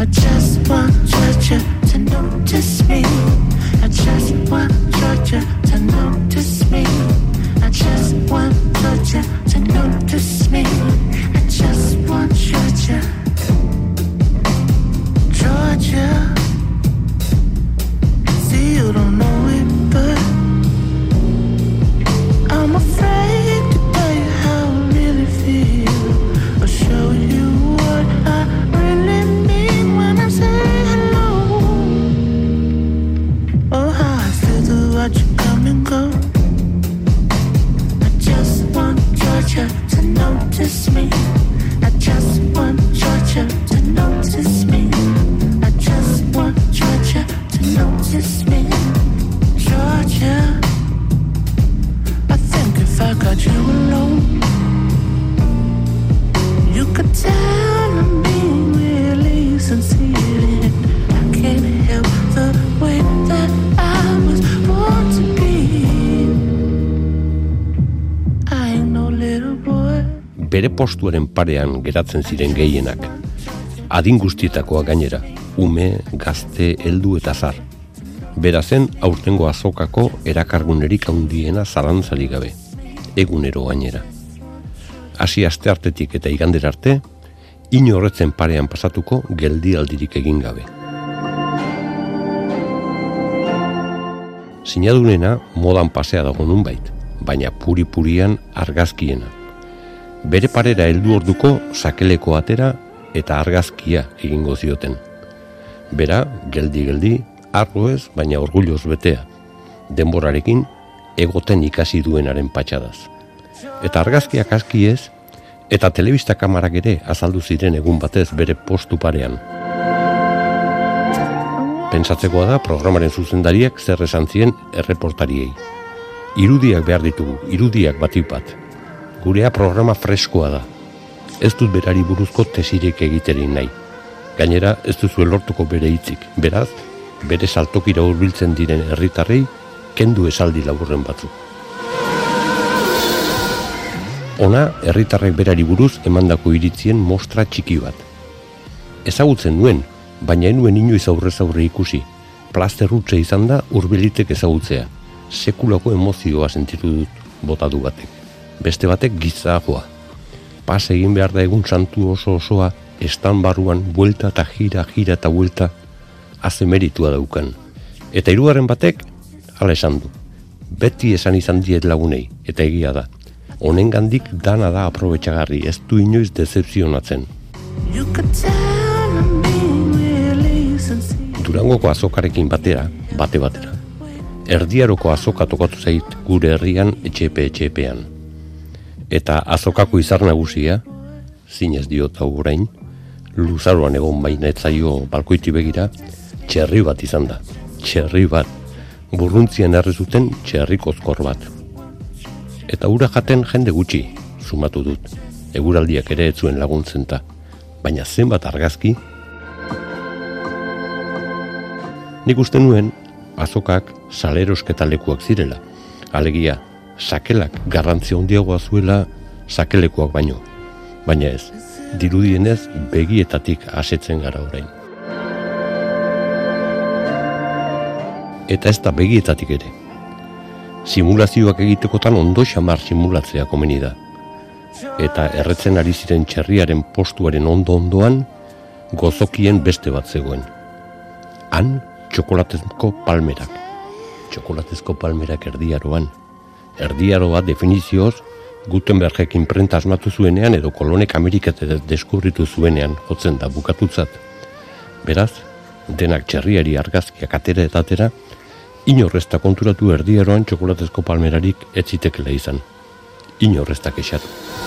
I just want Georgia to notice me. I just want Georgia to notice me. I just want Georgia to notice me. I just want Georgia. Georgia. See, you don't know it, but I'm afraid to tell you how I really feel, or show you what I really mean when I say hello. Oh, how I feel to watch you come and go. I just want Georgia to notice me. I just want Georgia to notice me. I just want Georgia to notice me. Georgia, I think if I got you alone, you could tell I'm being really sincere. I can't help the way that I was born to be. I ain't no little boy. Bere postuaren parean geratzen ziren gehienak. Adin guztietakoa gainera, ume, gazte, heldu eta zar. Bera zen aurtengo azokako erakargunerik handiena zalantzarik gabe, egunero gainera. Hasi asteartetik eta igandera arte, inorretzen parean pasatuko geldialdirik egin gabe. Sinadunena modan pasea dago nunbait, baina puri-purian argazkiena. Bere parera heldu orduko sakeleko atera eta argazkia egingo zioten. Bera, geldi-geldi, arlo ez, baina orgulloz betea. Denborarekin, egoten ikasi duenaren patxadaz. Eta argazkiak aski ez, eta telebista kamarak ere azaldu ziren egun batez bere postu parean. Pentsatzekoa da programaren zuzendariak zer esan zien erreportariei. Irudiak behar ditugu, irudiak batik bat. Gurea programa freskoa da. Ez dut berari buruzko tesirek egiterin nahi. Gainera, ez duzu lortuko bere hitzik. Beraz, bere saltokira hurbiltzen diren herritarrei kendu esaldi laburren batzuk. Ona, herritarrek berari buruz emandako iritzien mostra txiki bat. Ezagutzen nuen, baina enuen inoiz aurrez aurre ikusi. Plazterrutze izan da hurbilitek ezagutzea. Sekulako emozioa sentitu dut botadu batek. Beste batek gizagoa. Pas egin behar da egun santu oso-osoa, estan barruan, buelta eta gira eta buelta, haze meritua daukan. Eta hirugarren batek, hala esan du. Beti esan izan diet lagunei, eta egia da. Honengandik dana da aprobetxagarri, ez du inoiz dezepzionatzen. Durangoko azokarekin batera, bate-batera. Erdiaroko azoka tokatu zait gure herrian etxepean. Eta azokako izar nagusia, zinez diot hau orain, luzaroan egon baina etzaio balkoiti begira, txerri bat izan da. Txerri bat. Burruntzian errezuten txerri kozkor bat. Eta ura jaten jende gutxi, sumatu dut. Eguraldiak ere ez zuen laguntzen ta. Baina zenbat argazki? Nik uste nuen, azokak salerosketa-lekuak zirela. Alegia, sakelak garrantzia handiagoa zuela sakelekuak baino. Baina ez, dirudienez begietatik asetzen gara orain. Eta ez da begietatik ere. Simulazioak egitekotan ondo xamar simulatzea komeni da. Eta erretzen ari ziren txerriaren postuaren ondo-ondoan gozokien beste bat zegoen. Han, txokolatezko palmerak. Txokolatezko palmerak erdiaroan. Erdiaroa definizioz Gutenbergek inprenta asmatu zuenean edo kolonek Amerikat deskubritu zuenean jotzen da bukatutzat. Beraz, denak txerriari argazkiak atera eta atera, inorrezta konturatu erdiaroan txokolatezko palmerarik ez zitekela izan. Inorrezta kexatu.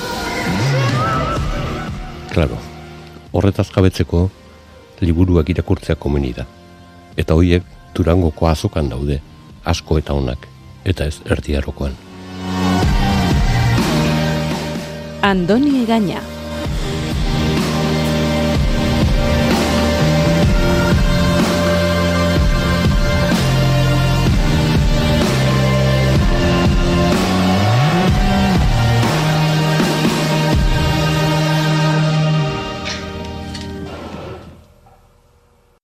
Claro, horretaz jabetzeko liburuak irakurtzea komeni da. Eta horiek Durangoko azokan daude, asko eta onak, eta ez erdiarokoan. Andoni Egaña.